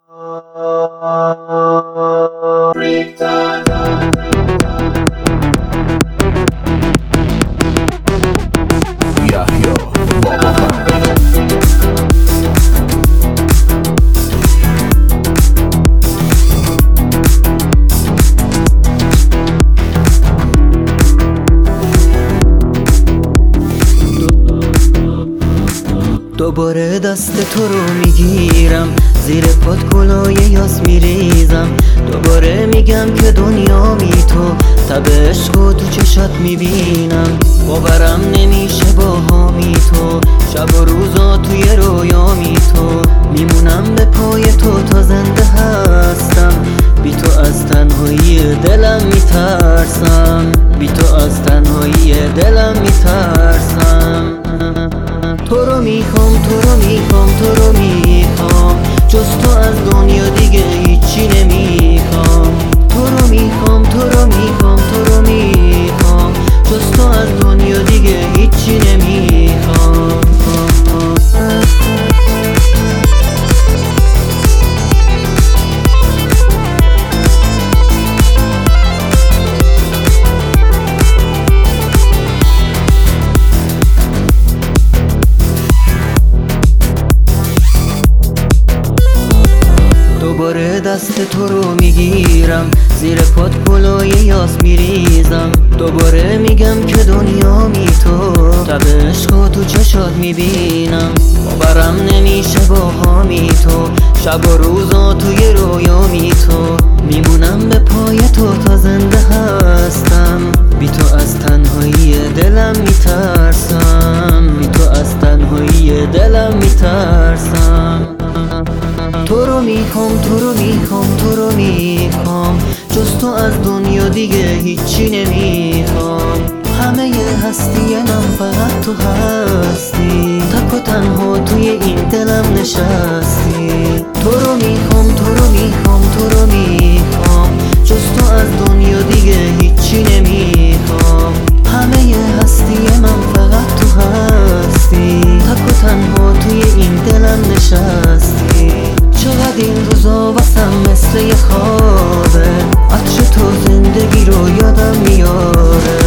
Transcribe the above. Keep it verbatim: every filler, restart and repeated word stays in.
دوباره دست تو رو میگیرم، زیر پات گلای یاس میریزم. دوباره میگم که دنیا می تو، تب عشق و تو چشات میبینم. باورم نمیشه با هامی تو، شب و روزا توی رویامی تو. میمونم به پای تو تا زنده هستم، بی تو از تنهایی دلم میترسم. بی تو از تنهایی دلم میترسم. تو رو میخوام، تو رو میخوام، تو رو میخوام، جز تو از دنیا دیگه هیچی نمیخوام. تو رو میخوام، تو رو میخوام، تو رو میخوام، جز تو از دنیا دیگه هیچی نمیخوام. دوباره دست تو رو میگیرم، زیر پات گلای یاس میریزم. دوباره میگم که دنیا می تو، تب عشق و تو چشات میبینم. باورم نمیشه با هامی تو، شب و روزا توی رویامی تو. میمونم به پای تو تا زنده هستم، بی تو از تنهایی دلم میترسم. بی تو از تنهایی دلم میترسم. تو رو میخوام، تو رو میخوام، تو رو میخوام، جز تو از دنیا دیگه هیچی نمیخوام. همه هستی من فقط تو هستی، تک و تنها توی این دلم نشستی. تو رو میخوام، تو رو میخوام، تو رو میخوام، جز تو از دنیا دیگه هیچی نمیخوام. همه هستی من فقط تو هستی، تک و تنها توی این دلم نشستی. چقدر این روزا واسم مثل یه خوابه، عطر تو زندگی رو یادم میاره.